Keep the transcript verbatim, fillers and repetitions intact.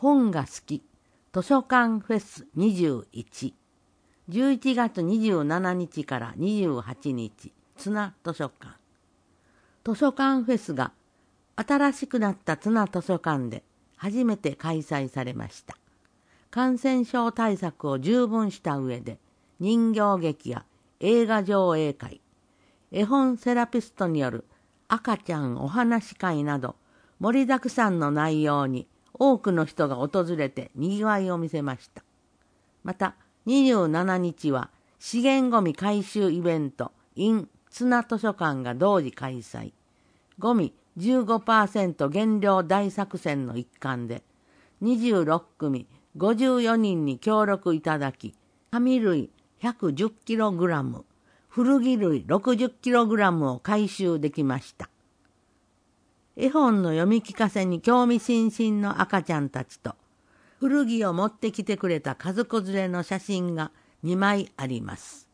本が好き図書館フェスにじゅういち、じゅういちがつにじゅうしちにちからにじゅうはちにち、綱図書館。図書館フェスが新しくなった綱図書館で初めて開催されました。感染症対策を十分した上で、人形劇や映画上映会、絵本セラピストによる赤ちゃんお話会など、盛りだくさんの内容に多くの人が訪れてにぎわいを見せました。また、にじゅうしちにちは資源ごみ回収イベント in 綱図書館が同時開催。ごみ じゅうごパーセント 減量大作戦の一環で、にじゅうろっくみごじゅうよにんに協力いただき、紙類 ひゃくじゅっキログラム、古着類 ろくじゅっキログラム を回収できました。絵本の読み聞かせに興味津々の赤ちゃんたちと、古着を持ってきてくれた家族連れの写真がにまいあります。